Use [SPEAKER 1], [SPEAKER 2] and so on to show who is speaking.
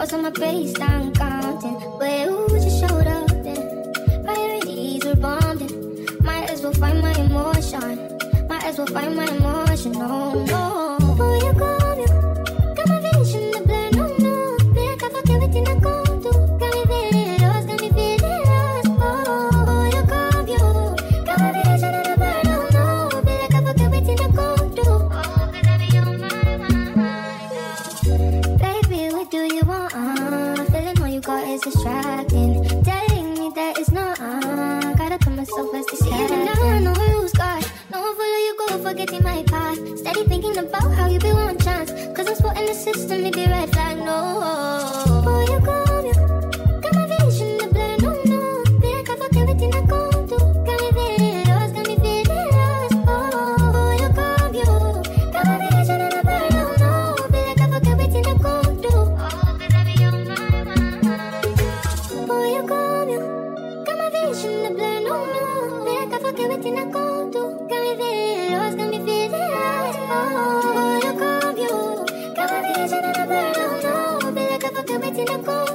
[SPEAKER 1] Lost on my baseline counting. Where you just showed up then. Priorities were bombing. Might as well find my emotion. Might as well find my emotion. No, no. Before you come, you got my vision to blur. No, no. Feel like I fuck everything I go do. Got me feeling lost, got me feeling lost. Oh, before you come, you got my vision to blur. No, no. Feel like I fuck everything I go do. Oh, 'cause I be on my mind. Baby, what do you want? Feeling all you got is distracting. Telling me that it's not. Gotta put myself as distracted. Even now I know who's got. No one follow you, go forgetting my path. Steady thinking about how you be one chance. 'Cause I'm spotting the system, maybe red flag, no. Before you come, you got my vision to blur, no, no. Feel like I fuck everything I go do. Got me feeling lost, got me feeling lost. Oh, before you come, you got my vision to blur, no, no. Feel like I fuck everything I go do. Oh, 'cause I be on my mind. Before you come, you got my vision to blur, no, no. Feel like I fuck everything I go do. Got me feeling lost, got me feeling lost. Oh, before you come, you got my vision to blur, no, no. Feel like I fuck everything I go